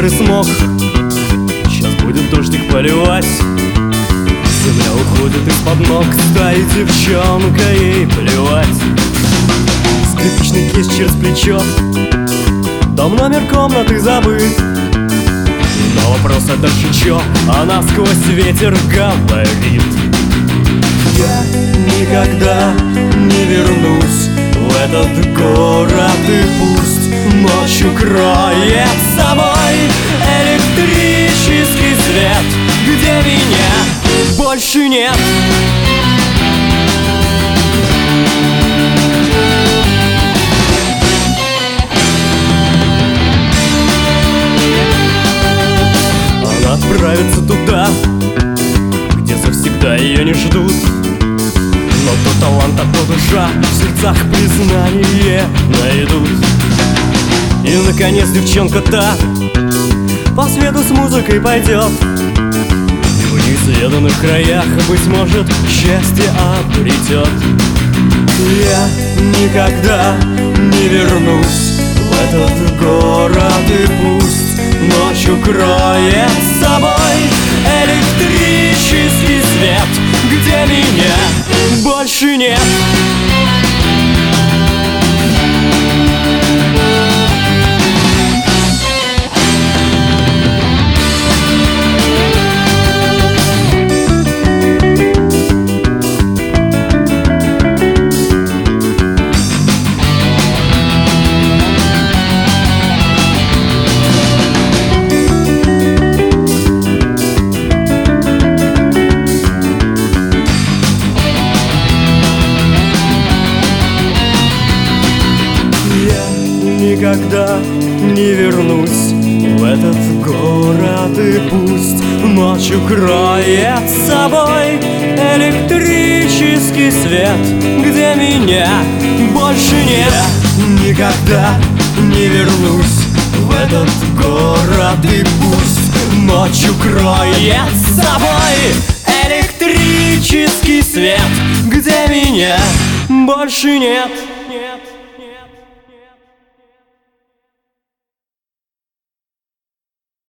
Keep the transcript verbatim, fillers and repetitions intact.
серый смог, сейчас будет дождик поливать. Земля уходит из-под ног, стоит девчонка, ей плевать. Скрипичный кейс через плечо, дом номер комнаты забыт. Но вопрос это чё, она сквозь ветер говорит: я никогда не вернусь в этот город, и пусть ночь укроет собой электрический свет, где меня больше нет. Она отправится туда, где завсегда ее не ждут. Но то талант, а то душа в сердцах признание найдут. И наконец девчонка та по свету с музыкой пойдет, и в неизведанных краях, быть может, счастье обретет. Я никогда не вернусь в этот город, и пусть ночь укроет собой электрический свет, где меня больше нет. Никогда не вернусь в этот город, и пусть ночь укроет собой электрический свет, где меня больше нет. Я никогда не вернусь в этот город, и пусть ночь укроет собой электрический свет, где меня больше нет.